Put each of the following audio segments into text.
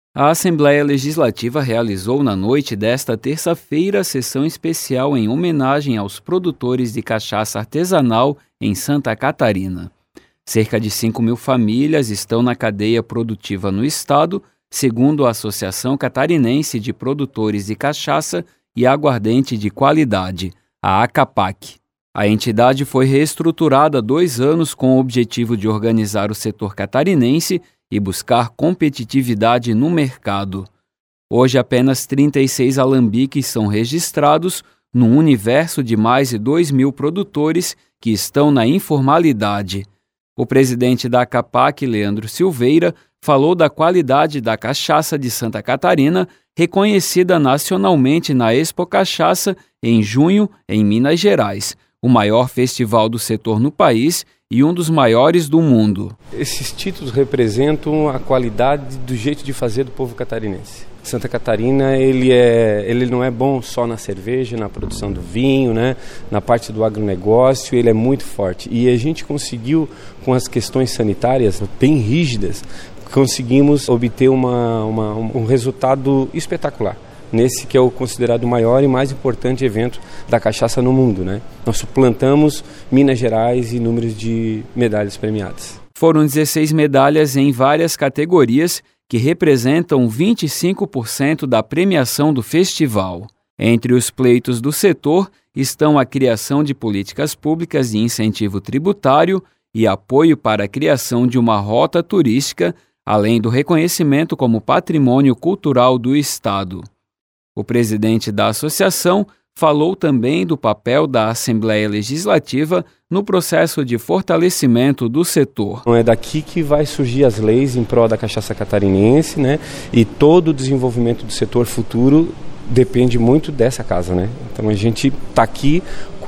A Assembleia Legislativa realizou na noite desta terça-feira sessão especial em homenagem aos produtores de cachaça artesanal em Santa Catarina. Cerca de 5.000 famílias estão na cadeia produtiva no estado, segundo a Associação Catarinense de Produtores de Cachaça e Aguardente de Qualidade, a ACAPAC. A entidade foi reestruturada há 2 anos com o objetivo de organizar o setor catarinense e buscar competitividade no mercado. Hoje, apenas 36 alambiques são registrados num universo de mais de 2.000 produtores que estão na informalidade. O presidente da ACAPAC, Leandro Silveira, falou da qualidade da cachaça de Santa Catarina, reconhecida nacionalmente na Expo Cachaça em junho, em Minas Gerais, o maior festival do setor no país e um dos maiores do mundo. Esses títulos representam a qualidade do jeito de fazer do povo catarinense. Santa Catarina, ele não é bom só na cerveja, na produção do vinho, né? Na parte do agronegócio, ele é muito forte. E a gente conseguiu, com as questões sanitárias bem rígidas, conseguimos obter um resultado espetacular. Nesse que é o considerado maior e mais importante evento da cachaça no mundo, né? Nós suplantamos Minas Gerais em números de medalhas premiadas. Foram 16 medalhas em várias categorias que representam 25% da premiação do festival. Entre os pleitos do setor estão a criação de políticas públicas de incentivo tributário e apoio para a criação de uma rota turística, além do reconhecimento como patrimônio cultural do estado. O presidente da associação falou também do papel da Assembleia Legislativa no processo de fortalecimento do setor. É daqui que vai surgir as leis em prol da cachaça catarinense, né? E todo o desenvolvimento do setor futuro depende muito dessa casa, né? Então a gente está aqui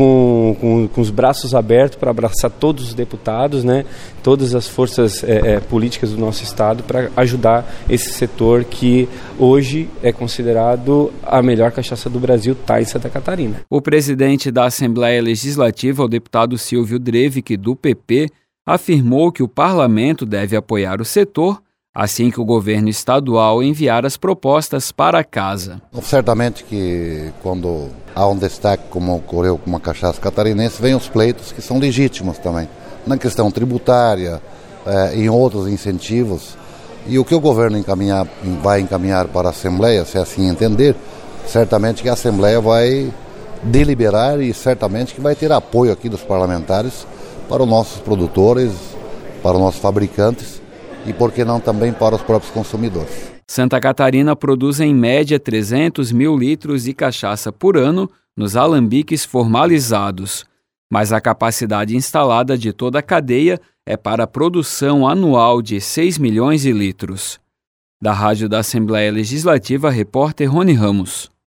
com os braços abertos para abraçar todos os deputados, né? Todas as forças políticas do nosso estado para ajudar esse setor que hoje é considerado a melhor cachaça do Brasil, está em Santa Catarina. O presidente da Assembleia Legislativa, o deputado Silvio Drevic, do PP, afirmou que o parlamento deve apoiar o setor assim que o governo estadual enviar as propostas para a casa. Certamente que quando há um destaque, como ocorreu com uma cachaça catarinense, vem os pleitos que são legítimos também, na questão tributária, em outros incentivos. E o que o governo vai encaminhar para a Assembleia, se assim entender, certamente que a Assembleia vai deliberar e certamente que vai ter apoio aqui dos parlamentares para os nossos produtores, para os nossos fabricantes, e por que não também para os próprios consumidores. Santa Catarina produz em média 300.000 litros de cachaça por ano nos alambiques formalizados, mas a capacidade instalada de toda a cadeia é para a produção anual de 6 milhões de litros. Da Rádio da Assembleia Legislativa, repórter Rony Ramos.